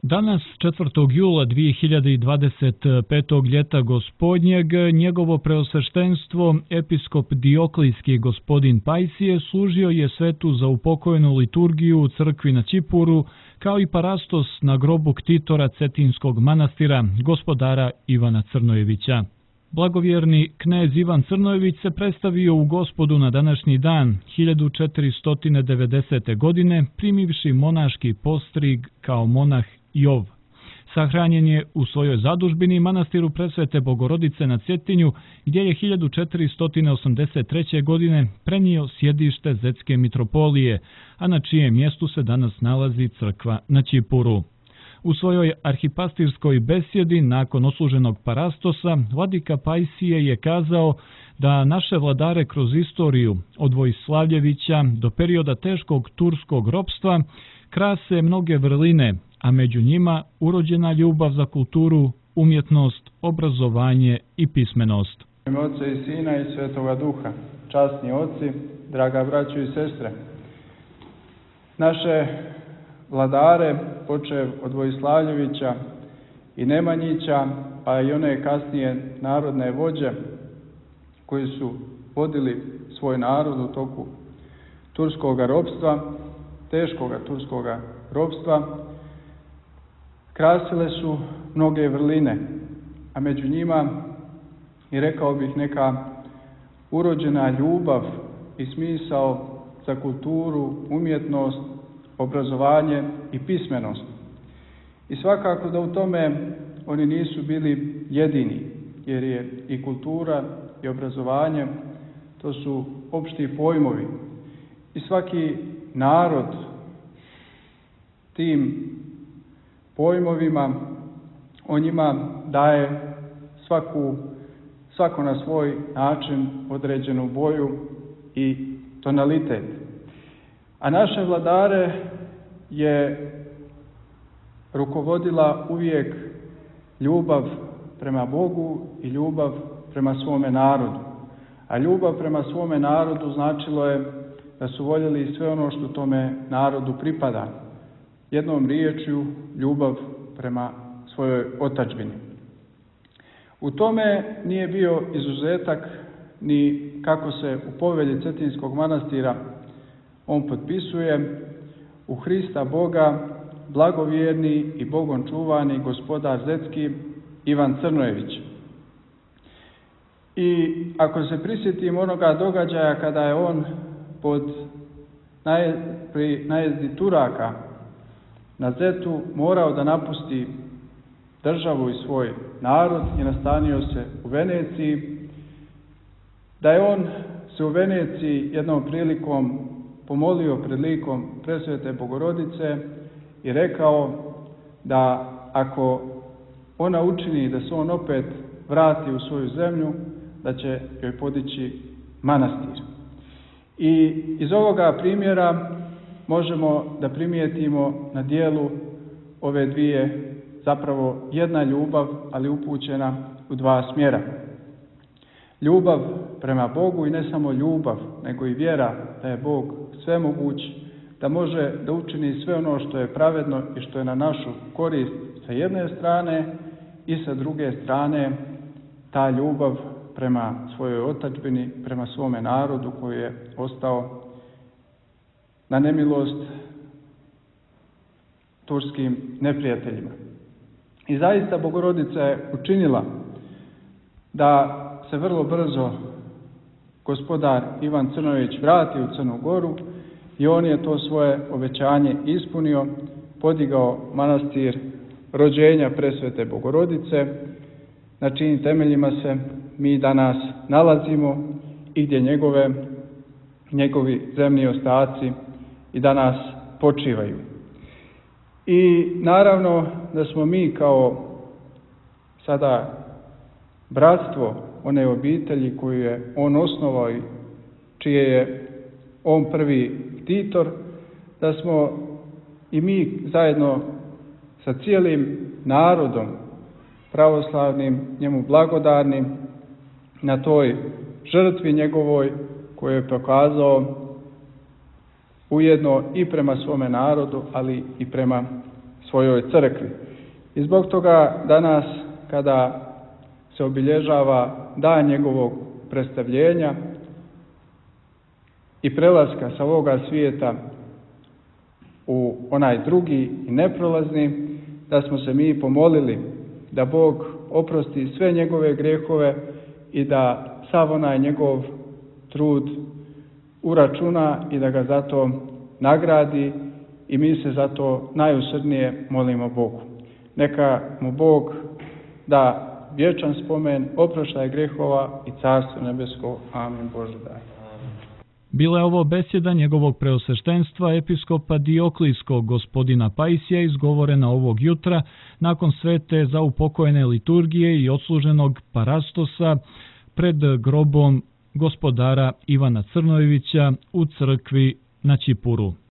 Danas, 4. jula 2025. ljeta gospodnjeg, njegovo preosveštenstvo, episkop Dioklijski gospodin Pajsije, služio je svetu za upokojenu liturgiju u crkvi na Ćipuru, kao i parastos na grobu ktitora Cetinskog manastira, gospodara Ivana Crnojevića. Blagovjerni knez Ivan Crnojević se predstavio u Gospodu na današnji dan, 1490. godine, primivši monaški postrig kao monah Jov. Sahranjen je u svojoj zadužbini manastiru Presvete Bogorodice na Cetinju, gdje je 1483. godine prenio sjedište Zetske mitropolije, a na čijem mjestu se danas nalazi crkva na Ćipuru. U svojoj arhipastirskoj besjedi nakon odsluženog parastosa, vladika Pajsije je kazao da naše vladare kroz istoriju od Vojslavljevića do perioda teškog turskog ropstva krase mnoge vrline, a među njima urođena ljubav za kulturu, umjetnost, obrazovanje i pismenost. U ime Oca i Sina i Svetoga Duha, časni oci, draga braćo i sestre, naše vladare, počev od Vojslavljevića i Nemanjića, pa i one kasnije narodne vođe koji su vodili svoj narod u toku turskoga ropstva, teškoga turskoga ropstva, krasile su mnoge vrline, a među njima i rekao bih neka urođena ljubav i smisao za kulturu, umjetnost, obrazovanje i pismenost. I svakako da u tome oni nisu bili jedini, jer je i kultura i obrazovanje, to su opšti pojmovi. I svaki narod tim pojmovima, o njima daje svako na svoj način određenu boju i tonalitet. A naše vladare je rukovodila uvijek ljubav prema Bogu i ljubav prema svome narodu. A ljubav prema svome narodu značilo je da su voljeli sve ono što tome narodu pripada. Jednom riječju, ljubav prema svojoj otadžbini. U tome nije bio izuzetak ni kako se u povelji Cetinskog manastira on potpisuje: u Hrista Boga, blagovjerni i Bogom čuvani gospodar Zetski Ivan Crnojević. I ako se prisjetimo onoga događaja kada je on pri najezdi Turaka na Zetu morao da napusti državu i svoj narod i nastanio se u Veneciji, da je on se u Veneciji jednom prilikom pomolio pred likom Presvete Bogorodice i rekao da ako ona učini da se on opet vrati u svoju zemlju, da će joj podići manastir. I iz ovoga primjera možemo da primijetimo na dijelu ove dvije, zapravo jedna ljubav, ali upućena u dva smjera. Ljubav prema Bogu i ne samo ljubav, nego i vjera da je Bog svemoguć, da može da učini sve ono što je pravedno i što je na našu korist sa jedne strane i sa druge strane ta ljubav prema svojoj otadžbini, prema svome narodu koji je ostao na nemilost turskim neprijateljima. I zaista Bogorodica je učinila da se vrlo brzo gospodar Ivan Crnojević vrati u Crnu Goru i on je to svoje obećanje ispunio, podigao manastir rođenja Presvete Bogorodice, na čijim temeljima se mi danas nalazimo i gdje njegovi zemni ostaci i danas počivaju. I naravno da smo mi kao sada bratstvo one obitelji koju je on osnovao i čije je on prvi ktitor, da smo i mi zajedno sa cijelim narodom pravoslavnim, njemu blagodarnim na toj žrtvi njegovoj koju je pokazao ujedno i prema svome narodu, ali i prema svojoj crkvi. I zbog toga danas, kada se obilježava dan njegovog predstavljenja i prelaska sa ovoga svijeta u onaj drugi i neprolazni, da smo se mi pomolili da Bog oprosti sve njegove grijehove i da sav onaj njegov trud uračuna i da ga zato nagradi, i mi se zato najusrdnije molimo Bogu. Neka mu Bog da vječan spomen, oproštaj grehova i carstvo nebesko. Amin. Bože daj. Bila je ovo besjeda njegovog preosveštenstva episkopa Dioklijskog gospodina Paisija izgovorena ovog jutra nakon svete zaupokojene liturgije i odsluženog parastosa pred grobom gospodara Ivana Crnojevića u crkvi na Ćipuru.